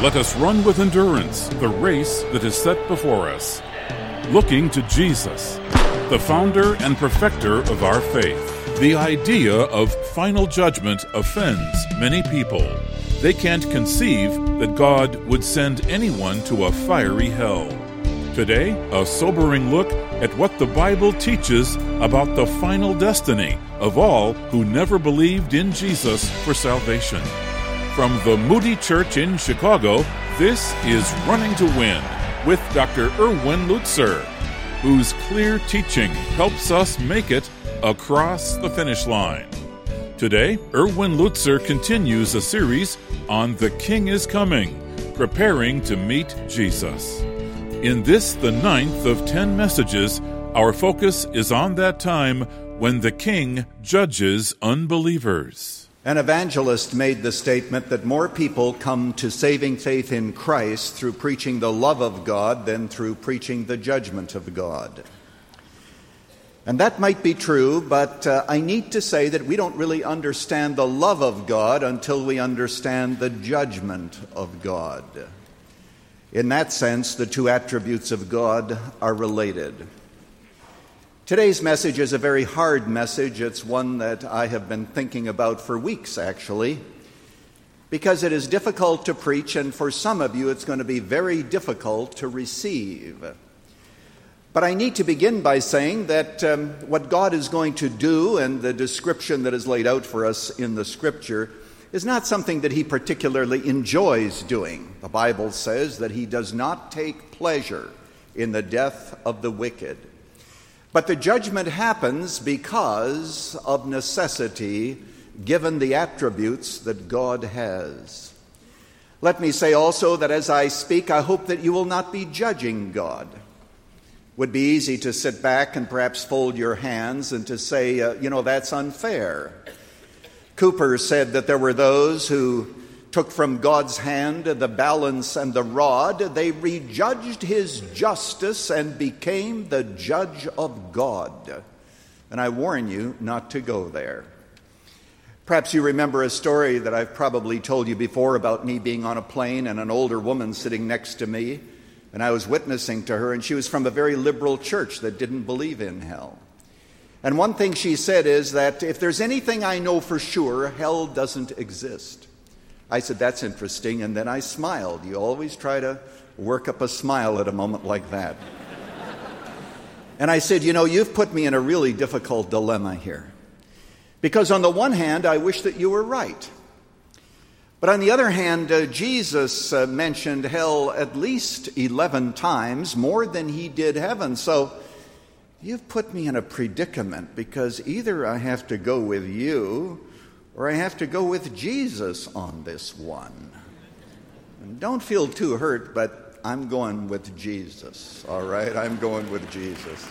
Let us run with endurance the race that is set before us, looking to Jesus, the founder and perfecter of our faith. The idea of final judgment offends many people. They can't conceive that God would send anyone to a fiery hell. Today, a sobering look at what the Bible teaches about the final destiny of all who never believed in Jesus for salvation. From the Moody Church in Chicago, this is Running to Win with Dr. Erwin Lutzer, whose clear teaching helps us make it across the finish line. Today, Erwin Lutzer continues a series on The King is Coming, preparing to meet Jesus. In this, the 9th of 10 messages, our focus is on that time when the King judges unbelievers. An evangelist made the statement that more people come to saving faith in Christ through preaching the love of God than through preaching the judgment of God. And that might be true, but I need to say that we don't really understand the love of God until we understand the judgment of God. In that sense, the two attributes of God are related. Today's message is a very hard message. It's one that I have been thinking about for weeks, actually, because it is difficult to preach, and for some of you it's going to be very difficult to receive. But I need to begin by saying that what God is going to do and the description that is laid out for us in the Scripture is not something that he particularly enjoys doing. The Bible says that he does not take pleasure in the death of the wicked. But the judgment happens because of necessity, given the attributes that God has. Let me say also that as I speak, I hope that you will not be judging God. It would be easy to sit back and perhaps fold your hands and to say, that's unfair. Cooper said that there were those who took from God's hand the balance and the rod. They rejudged his justice and became the judge of God. And I warn you not to go there. Perhaps you remember a story that I've probably told you before about me being on a plane and an older woman sitting next to me, and I was witnessing to her, and she was from a very liberal church that didn't believe in hell. And one thing she said is that if there's anything I know for sure, hell doesn't exist. I said, that's interesting, and then I smiled. You always try to work up a smile at a moment like that. And I said, you've put me in a really difficult dilemma here. Because on the one hand, I wish that you were right. But on the other hand, Jesus mentioned hell at least 11 times, more than he did heaven. So you've put me in a predicament, because either I have to go with you or I have to go with Jesus on this one. And don't feel too hurt, but I'm going with Jesus, all right? I'm going with Jesus.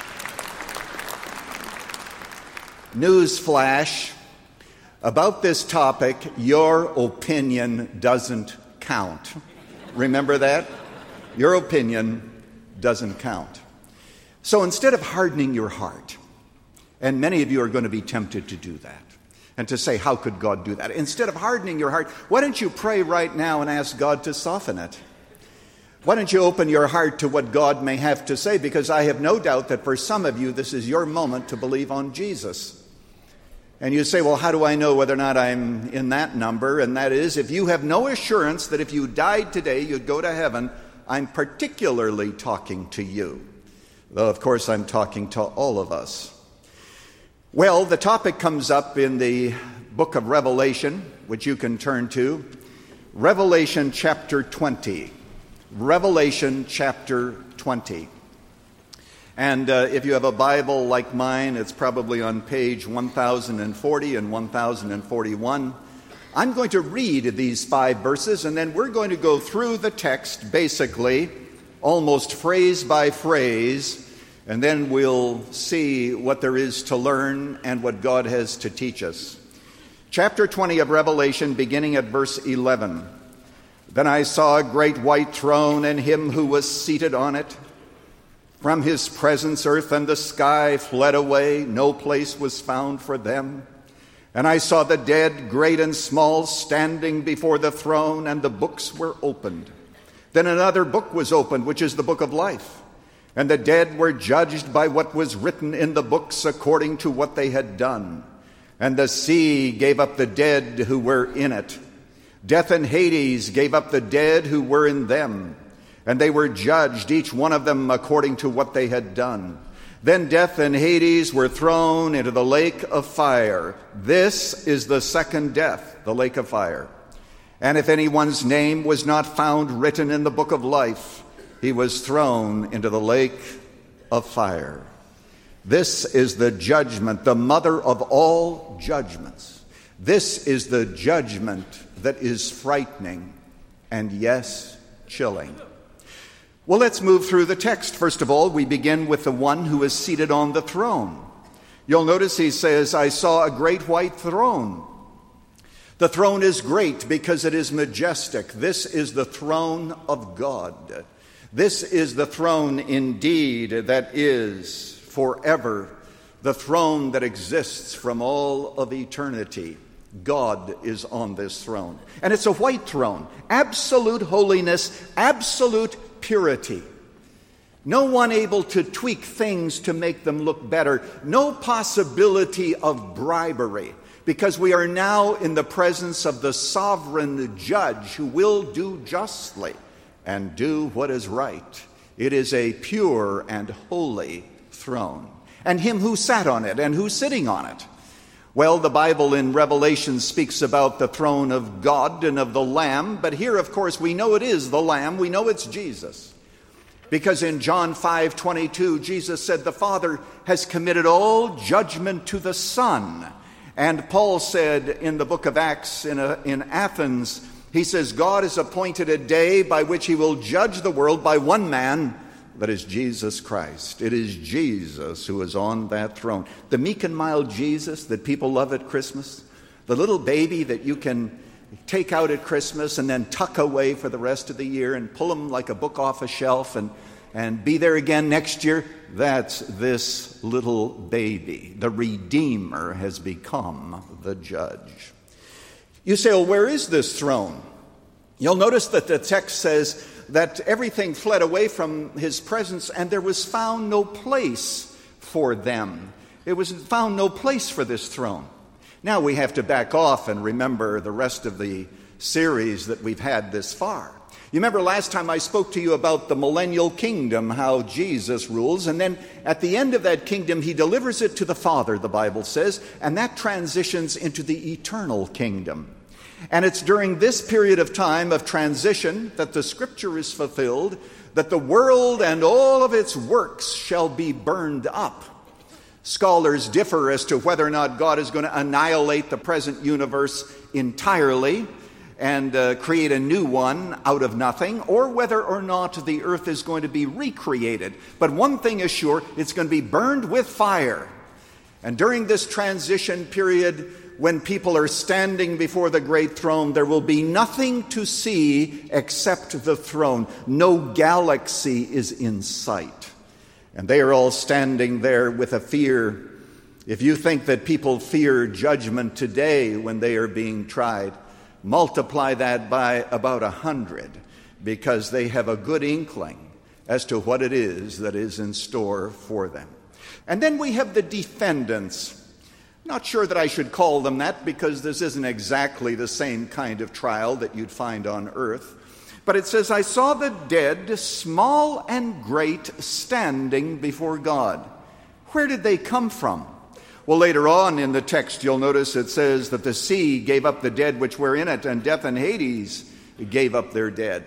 Newsflash, about this topic, your opinion doesn't count. Remember that? Your opinion doesn't count. So instead of hardening your heart, and many of you are going to be tempted to do that, and to say, how could God do that? Instead of hardening your heart, why don't you pray right now and ask God to soften it? Why don't you open your heart to what God may have to say? Because I have no doubt that for some of you, this is your moment to believe on Jesus. And you say, well, how do I know whether or not I'm in that number? And that is, if you have no assurance that if you died today, you'd go to heaven, I'm particularly talking to you. Though, of course, I'm talking to all of us. Well, the topic comes up in the book of Revelation, which you can turn to. Revelation chapter 20. Revelation chapter 20. And if you have a Bible like mine, it's probably on page 1040 and 1041. I'm going to read these 5 verses, and then we're going to go through the text, basically, almost phrase by phrase, and then we'll see what there is to learn and what God has to teach us. Chapter 20 of Revelation, beginning at verse 11. Then I saw a great white throne and him who was seated on it. From his presence, earth and the sky fled away. No place was found for them. And I saw the dead, great and small, standing before the throne, and the books were opened. Then another book was opened, which is the book of life. And the dead were judged by what was written in the books according to what they had done. And the sea gave up the dead who were in it. Death and Hades gave up the dead who were in them. And they were judged, each one of them according to what they had done. Then death and Hades were thrown into the lake of fire. This is the second death, the lake of fire. And if anyone's name was not found written in the book of life, he was thrown into the lake of fire. This is the judgment, the mother of all judgments. This is the judgment that is frightening and, yes, chilling. Well, let's move through the text. First of all, we begin with the one who is seated on the throne. You'll notice he says, I saw a great white throne. The throne is great because it is majestic. This is the throne of God. This is the throne indeed that is forever, the throne that exists from all of eternity. God is on this throne. And it's a white throne. Absolute holiness, absolute purity. No one able to tweak things to make them look better. No possibility of bribery, because we are now in the presence of the sovereign judge who will do justly and do what is right. It is a pure and holy throne. And him who sat on it and who's sitting on it. Well, the Bible in Revelation speaks about the throne of God and of the Lamb, but here, of course, we know it is the Lamb. We know it's Jesus. Because in John 5:22, Jesus said the Father has committed all judgment to the Son. And Paul said in the book of Acts in Athens, he says, God has appointed a day by which he will judge the world by one man, that is Jesus Christ. It is Jesus who is on that throne. The meek and mild Jesus that people love at Christmas, the little baby that you can take out at Christmas and then tuck away for the rest of the year and pull him like a book off a shelf and be there again next year. That's this little baby. The Redeemer has become the judge. You say, well, where is this throne? You'll notice that the text says that everything fled away from his presence and there was found no place for them. It was found no place for this throne. Now we have to back off and remember the rest of the series that we've had this far. You remember last time I spoke to you about the millennial kingdom, how Jesus rules, and then at the end of that kingdom he delivers it to the Father, the Bible says, and that transitions into the eternal kingdom. And it's during this period of time of transition that the scripture is fulfilled, that the world and all of its works shall be burned up. Scholars differ as to whether or not God is going to annihilate the present universe entirely and create a new one out of nothing, or whether or not the earth is going to be recreated. But one thing is sure, it's going to be burned with fire. And during this transition period, when people are standing before the great throne, there will be nothing to see except the throne. No galaxy is in sight. And they are all standing there with a fear. If you think that people fear judgment today when they are being tried, multiply that by about 100, because they have a good inkling as to what it is that is in store for them. And then we have the defendants. Not sure that I should call them that, because this isn't exactly the same kind of trial that you'd find on earth. But it says, I saw the dead, small and great, standing before God. Where did they come from? Well, later on in the text, you'll notice it says that the sea gave up the dead which were in it, and death and Hades gave up their dead.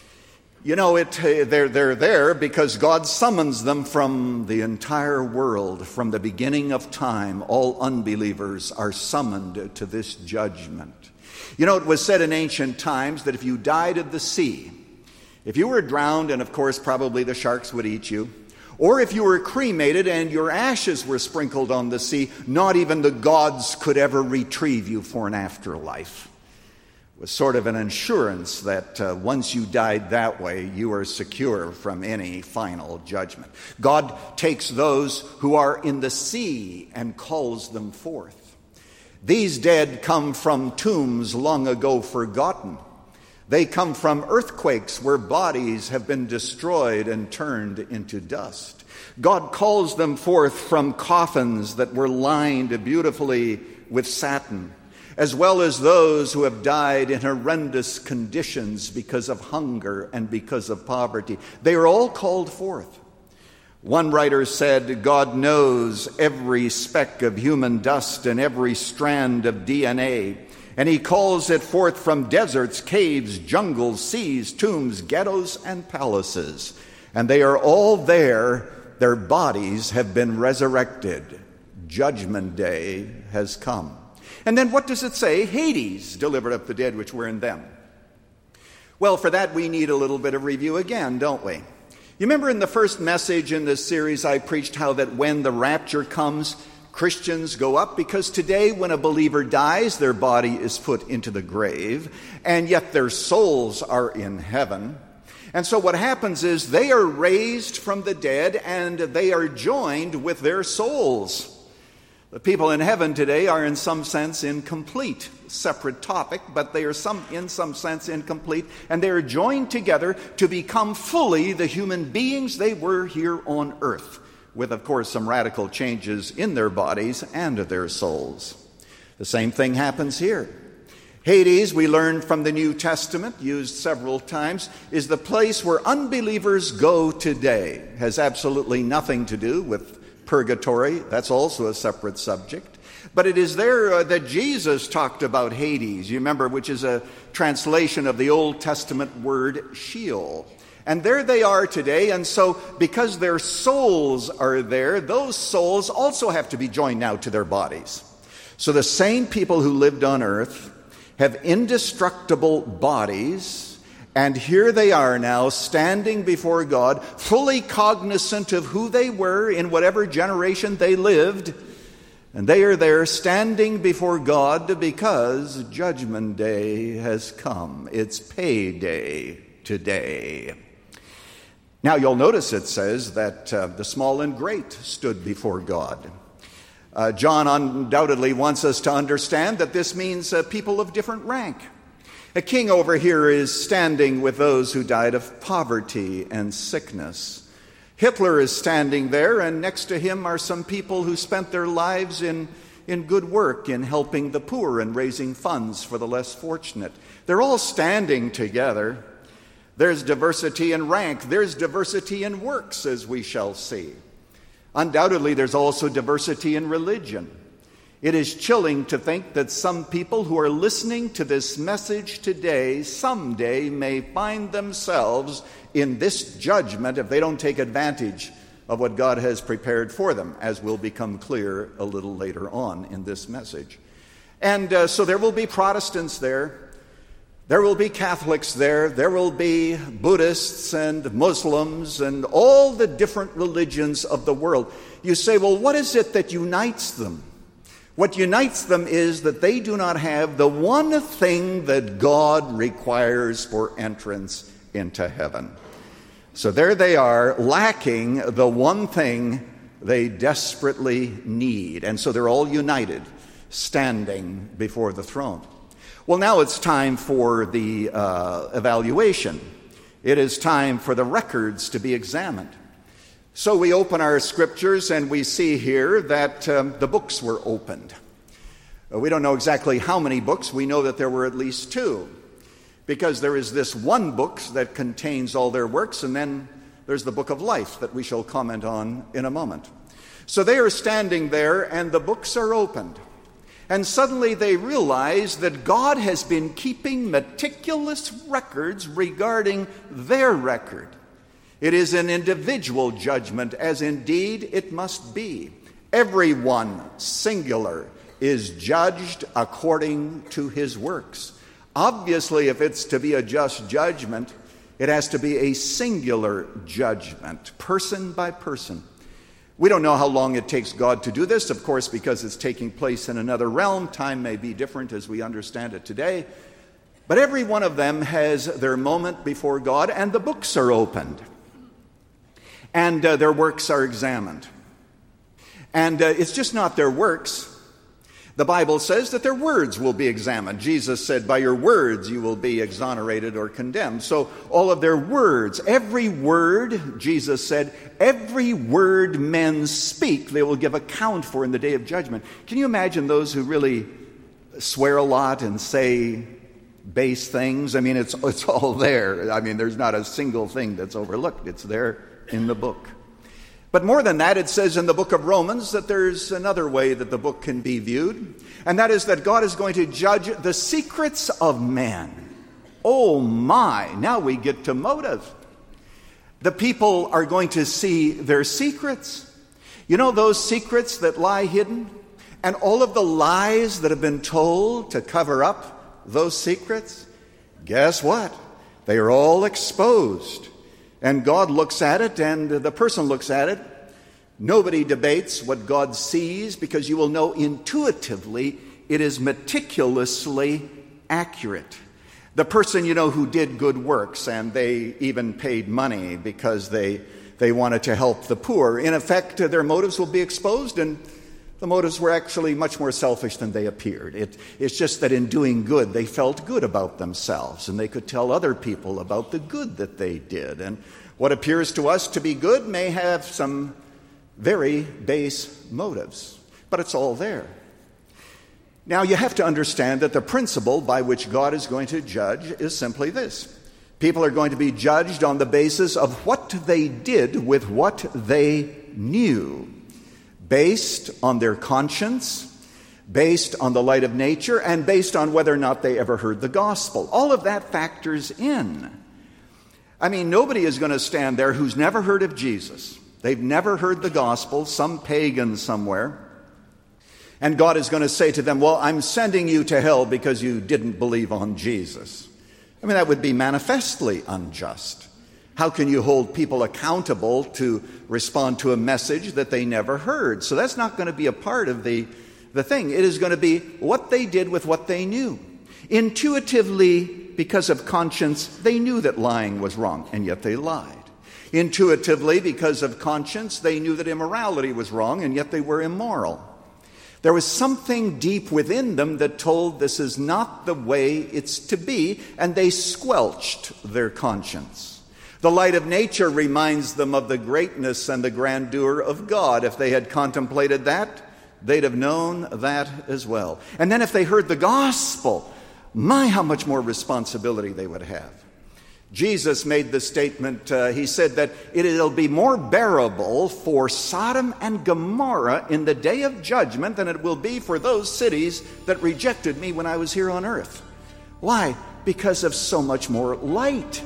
You know, they're there because God summons them from the entire world. From the beginning of time, all unbelievers are summoned to this judgment. You know, it was said in ancient times that if you died of the sea, if you were drowned, and of course probably the sharks would eat you, or if you were cremated and your ashes were sprinkled on the sea, not even the gods could ever retrieve you for an afterlife. It was sort of an assurance that once you died that way, you are secure from any final judgment. God takes those who are in the sea and calls them forth. These dead come from tombs long ago forgotten. They come from earthquakes where bodies have been destroyed and turned into dust. God calls them forth from coffins that were lined beautifully with satin, as well as those who have died in horrendous conditions because of hunger and because of poverty. They are all called forth. One writer said, God knows every speck of human dust and every strand of DNA, and he calls it forth from deserts, caves, jungles, seas, tombs, ghettos, and palaces. And they are all there. Their bodies have been resurrected. Judgment Day has come. And then what does it say? Hades delivered up the dead which were in them. Well, for that we need a little bit of review again, don't we? You remember in the first message in this series I preached how that when the rapture comes, Christians go up, because today when a believer dies, their body is put into the grave, and yet their souls are in heaven. And so what happens is they are raised from the dead and they are joined with their souls. The people in heaven today are in some sense incomplete. Separate topic, but they are in some sense incomplete, and they are joined together to become fully the human beings they were here on earth, with, of course, some radical changes in their bodies and their souls. The same thing happens here. Hades, we learned from the New Testament, used several times, is the place where unbelievers go today. It has absolutely nothing to do with purgatory. That's also a separate subject. But it is there that Jesus talked about Hades, you remember, which is a translation of the Old Testament word Sheol. And there they are today, and so because their souls are there, those souls also have to be joined now to their bodies. So the same people who lived on earth have indestructible bodies, and here they are now standing before God, fully cognizant of who they were in whatever generation they lived. And they are there standing before God because Judgment Day has come. It's payday today. Now you'll notice it says that the small and great stood before God. John undoubtedly wants us to understand that this means people of different rank. A king over here is standing with those who died of poverty and sickness. Hitler is standing there, and next to him are some people who spent their lives in good work, in helping the poor and raising funds for the less fortunate. They're all standing together. There's diversity in rank. There's diversity in works, as we shall see. Undoubtedly, there's also diversity in religion. It is chilling to think that some people who are listening to this message today someday may find themselves in this judgment if they don't take advantage of what God has prepared for them, as will become clear a little later on in this message. And so there will be Protestants there. There will be Catholics there. There will be Buddhists and Muslims and all the different religions of the world. You say, well, what is it that unites them? What unites them is that they do not have the one thing that God requires for entrance into heaven. So there they are, lacking the one thing they desperately need. And so they're all united, standing before the throne. Well, now it's time for the evaluation. It is time for the records to be examined. So we open our scriptures and we see here that the books were opened. We don't know exactly how many books. We know that there were at least 2, because there is this one book that contains all their works, and then there's the book of life that we shall comment on in a moment. So they are standing there and the books are opened. And suddenly they realize that God has been keeping meticulous records regarding their record. It is an individual judgment, as indeed it must be. Everyone, singular, is judged according to his works. Obviously, if it's to be a just judgment, it has to be a singular judgment, person by person. We don't know how long it takes God to do this, of course, because it's taking place in another realm. Time may be different as we understand it today. But every one of them has their moment before God, and the books are opened. And their works are examined. And it's just not their works. The Bible says that their words will be examined. Jesus said, by your words you will be exonerated or condemned. So all of their words, every word, Jesus said, every word men speak, they will give account for in the day of judgment. Can you imagine those who really swear a lot and say base things? I mean, it's all there. I mean, there's not a single thing that's overlooked. It's there in the book. But more than that, it says in the book of Romans that there's another way that the book can be viewed, and that is that God is going to judge the secrets of men. Oh my, now we get to motive. The people are going to see their secrets. You know those secrets that lie hidden? And all of the lies that have been told to cover up those secrets? Guess what? They are all exposed. And God looks at it, and the person looks at it. Nobody debates what God sees, because you will know intuitively it is meticulously accurate. The person, who did good works, and they even paid money because they wanted to help the poor. In effect, their motives will be exposed, and the motives were actually much more selfish than they appeared. It's just that in doing good, they felt good about themselves, and they could tell other people about the good that they did. And what appears to us to be good may have some very base motives, but it's all there. Now, you have to understand that the principle by which God is going to judge is simply this. People are going to be judged on the basis of what they did with what they knew, based on their conscience, based on the light of nature, and based on whether or not they ever heard the gospel. All of that factors in. I mean, nobody is going to stand there who's never heard of Jesus. They've never heard the gospel, some pagan somewhere. And God is going to say to them, well, I'm sending you to hell because you didn't believe on Jesus. I mean, that would be manifestly unjust. How can you hold people accountable to respond to a message that they never heard? So that's not going to be a part of the thing. It is going to be what they did with what they knew. Intuitively, because of conscience, they knew that lying was wrong, and yet they lied. Intuitively, because of conscience, they knew that immorality was wrong, and yet they were immoral. There was something deep within them that told this is not the way it's to be, and they squelched their conscience. The light of nature reminds them of the greatness and the grandeur of God. If they had contemplated that, they'd have known that as well. And then if they heard the gospel, my, how much more responsibility they would have. Jesus made the statement, he said that it'll be more bearable for Sodom and Gomorrah in the day of judgment than it will be for those cities that rejected me when I was here on earth. Why? Because of so much more light.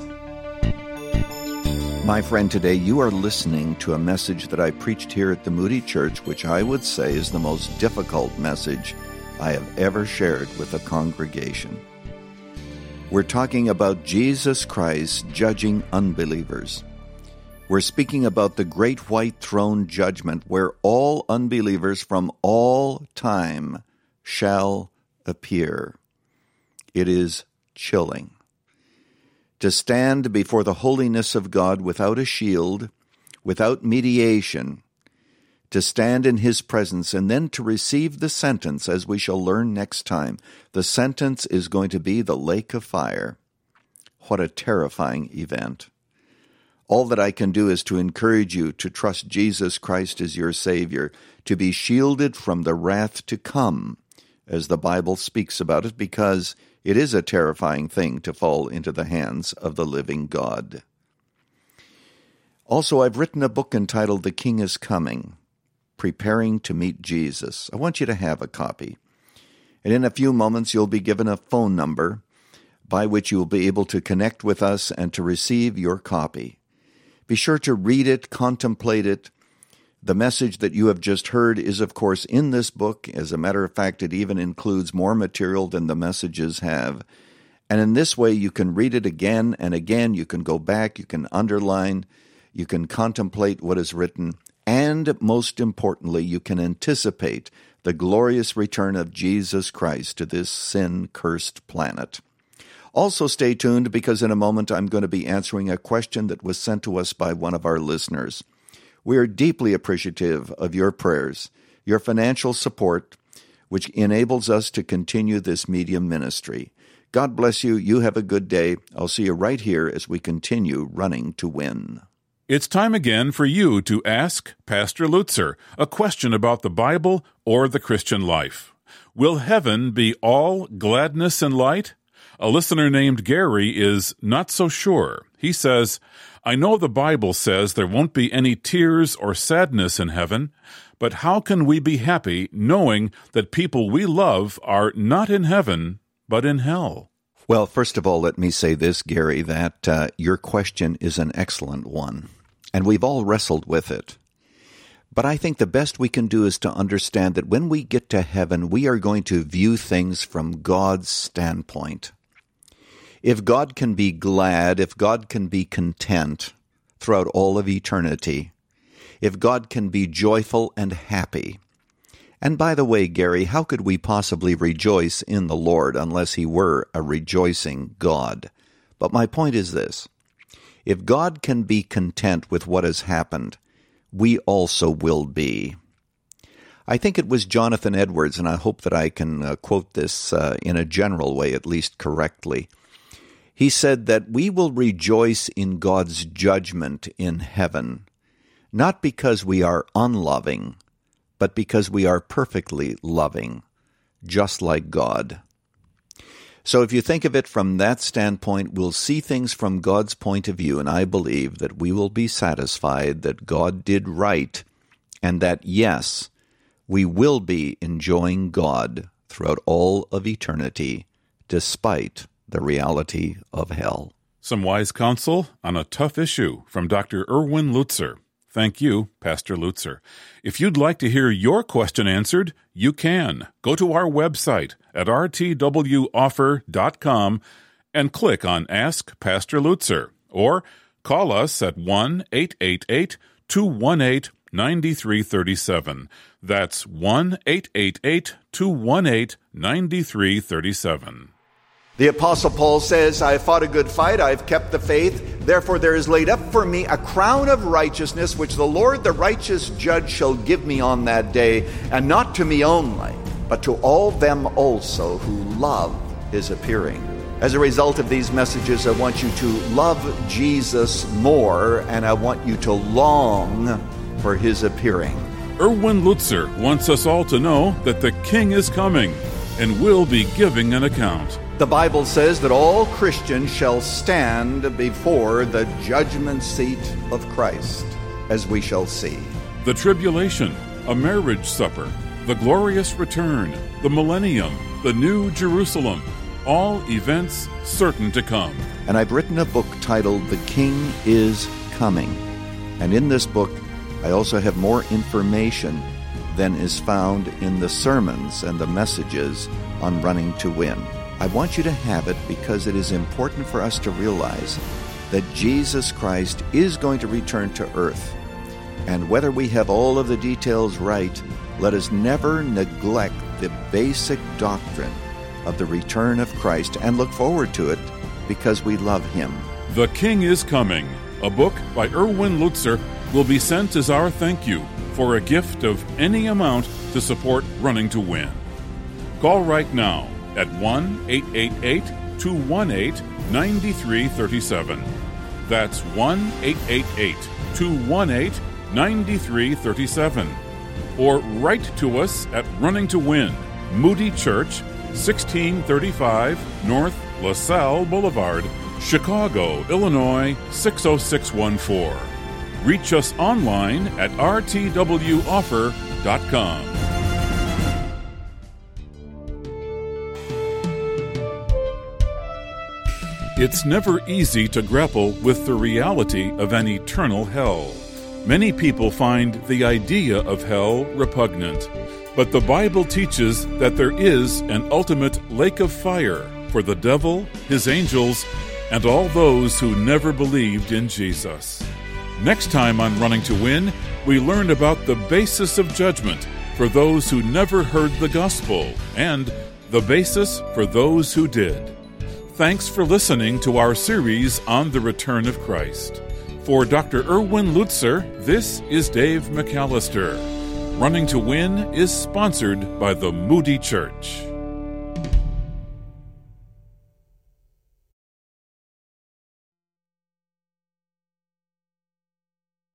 My friend, today you are listening to a message that I preached here at the Moody Church, which I would say is the most difficult message I have ever shared with a congregation. We're talking about Jesus Christ judging unbelievers. We're speaking about the great white throne judgment where all unbelievers from all time shall appear. It is chilling. To stand before the holiness of God without a shield, without mediation, to stand in His presence, and then to receive the sentence, as we shall learn next time. The sentence is going to be the lake of fire. What a terrifying event. All that I can do is to encourage you to trust Jesus Christ as your Savior, to be shielded from the wrath to come, as the Bible speaks about it, because it is a terrifying thing to fall into the hands of the living God. Also, I've written a book entitled The King is Coming, Preparing to Meet Jesus. I want you to have a copy. And in a few moments, you'll be given a phone number by which you will be able to connect with us and to receive your copy. Be sure to read it, contemplate it. The message that you have just heard is, of course, in this book. As a matter of fact, it even includes more material than the messages have. And in this way, you can read it again and again. You can go back, you can underline, you can contemplate what is written. And most importantly, you can anticipate the glorious return of Jesus Christ to this sin-cursed planet. Also stay tuned, because in a moment I'm going to be answering a question that was sent to us by one of our listeners. We are deeply appreciative of your prayers, your financial support. which enables us to continue this media ministry. God bless you. You have a good day. I'll see you right here as we continue running to win. It's time again for you to ask Pastor Lutzer a question about the Bible or the Christian life. Will heaven be all gladness and light? A listener named Gary is not so sure. He says, I know the Bible says there won't be any tears or sadness in heaven, but how can we be happy knowing that people we love are not in heaven, but in hell? Well, first of all, let me say this, Gary, that your question is an excellent one. And we've all wrestled with it. But I think the best we can do is to understand that when we get to heaven, we are going to view things from God's standpoint. If God can be glad, if God can be content throughout all of eternity, if God can be joyful and happy. And by the way, Gary, how could we possibly rejoice in the Lord unless He were a rejoicing God? But my point is this. If God can be content with what has happened, we also will be. I think it was Jonathan Edwards, and I hope that I can quote this in a general way, at least correctly. He said that we will rejoice in God's judgment in heaven, not because we are unloving, but because we are perfectly loving, just like God. So if you think of it from that standpoint, we'll see things from God's point of view, and I believe that we will be satisfied that God did right, and that, yes, we will be enjoying God throughout all of eternity, despite the reality of hell. Some wise counsel on a tough issue from Dr. Erwin Lutzer. Thank you, Pastor Lutzer. If you'd like to hear your question answered, you can. Go to our website at rtwoffer.com and click on Ask Pastor Lutzer, or call us at 1-888-218-9337. That's 1-888-218-9337. The Apostle Paul says, I have fought a good fight, I have kept the faith. Therefore there is laid up for me a crown of righteousness, which the Lord, the righteous judge, shall give me on that day, and not to me only, but to all them also who love His appearing. As a result of these messages, I want you to love Jesus more, and I want you to long for His appearing. Erwin Lutzer wants us all to know that the King is coming and will be giving an account. The Bible says that all Christians shall stand before the judgment seat of Christ, as we shall see. The tribulation, a marriage supper, the glorious return, the millennium, the new Jerusalem, all events certain to come. And I've written a book titled The King is Coming. And in this book, I also have more information than is found in the sermons and the messages on Running to Win. I want you to have it because it is important for us to realize that Jesus Christ is going to return to earth. And whether we have all of the details right, let us never neglect the basic doctrine of the return of Christ and look forward to it because we love Him. The King is Coming, a book by Erwin Lutzer, will be sent as our thank you for a gift of any amount to support Running to Win. Call right now at 1-888-218-9337. That's 1-888-218-9337. Or write to us at Running to Win, Moody Church, 1635 North LaSalle Boulevard, Chicago, Illinois, 60614. Reach us online at rtwoffer.com. It's never easy to grapple with the reality of an eternal hell. Many people find the idea of hell repugnant, but the Bible teaches that there is an ultimate lake of fire for the devil, his angels, and all those who never believed in Jesus. Next time on Running to Win, we learn about the basis of judgment for those who never heard the gospel and the basis for those who did. Thanks for listening to our series on the return of Christ. For Dr. Erwin Lutzer, this is Dave McAllister. Running to Win is sponsored by the Moody Church.